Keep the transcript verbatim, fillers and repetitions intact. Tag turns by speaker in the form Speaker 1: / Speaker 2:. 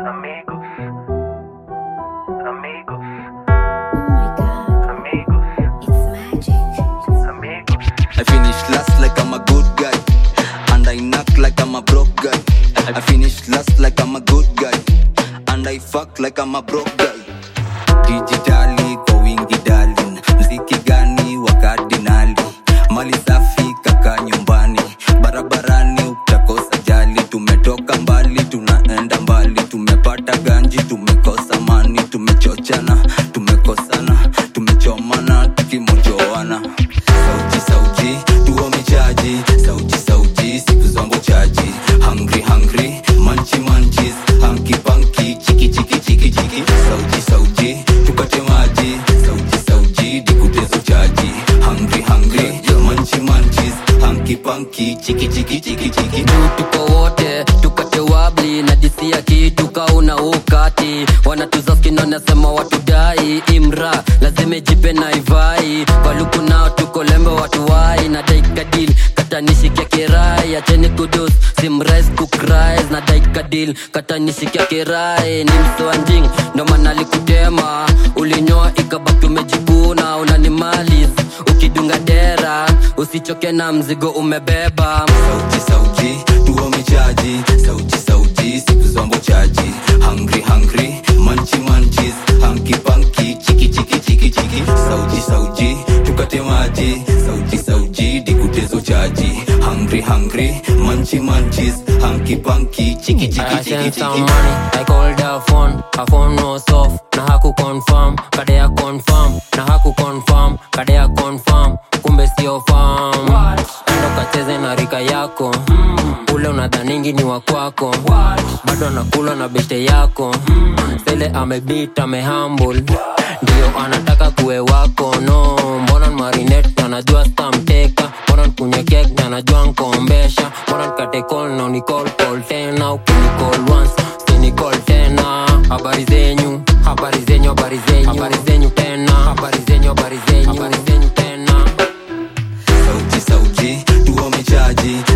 Speaker 1: Amigos, amigos.
Speaker 2: Oh my god,
Speaker 1: Amigos,
Speaker 2: it's magic.
Speaker 1: amigos.
Speaker 3: I finish last like I'm a good guy, and I knock like I'm a broke guy. I finish last like I'm a good guy, and I fuck like I'm a broke guy. Digitali kwa wingi darling, mziki gani wa kardinali, mali safi kaka nyumbani, barabarani utakosa jali. Tumetoka mbali tunaenda mbali, tumepata ganji tumekosa mani, tumechochana tumekosana, tumechomana tukimojoana. Sauti sauti tuo michaji, sauti sauti siku zangu chaji. Hungry hungry manchi manchis, hanky panky chiki chiki chiki chiki. Sauti sauti tupate maji, sauti sauti dikutezo chaji. Hungry hungry manchi manchis, hanky panky chiki chiki chiki chiki.
Speaker 4: Tuko wote tukate wabli na disi ya kitu kauna ukati. Wanatuza skin wanasema watu dai imra lazime jipe na ivai. Kwa luku nao tuko lembe watu wai na daika deal kata nishikia kirai. Acheni kudus simrise kukrise na daika deal kata nishikia kirai. Ni msuanjing ndo mana likutema, ulinyoa ikabaki umejikuna. Unanimalis ukidunga dera, usichoke na mzigo umebeba.
Speaker 3: Sauti sauti tuo michaji, sauti sauti siku zangu chaji. Hungry hungry manchi manchis, hanky panky chiki chiki chiki chiki. Sauti sauti tukate maji, sauti sauti dikutezo chaji. Hungry hungry manchi manchis, hanky panky chiki chiki
Speaker 4: I
Speaker 3: chiki
Speaker 4: sent some
Speaker 3: chiki.
Speaker 4: money, I called her phone, her phone was off. Na haku confirm, kadea confirm. Na haku confirm, kadea confirm. Kumbe sio farm. Endo kacheze na rika yako, ule unadhaningi ni wakwako. Bado nakula na beshte yako, sele amebit amehumble. Ndio anataka kuwe wako no. Mbona marinette anajua stamteka, mbona nkunye cake na anajua nkombesha. Mbona nkate call na unicall call tena, ukinicall once usinicall tena. Habari zenyu, habari zenyu, habari zenyu, habari zenyu tena. Habari zenyu, habari zenyu, habari zenyu tena.
Speaker 3: Sauti sauti tuo michaji,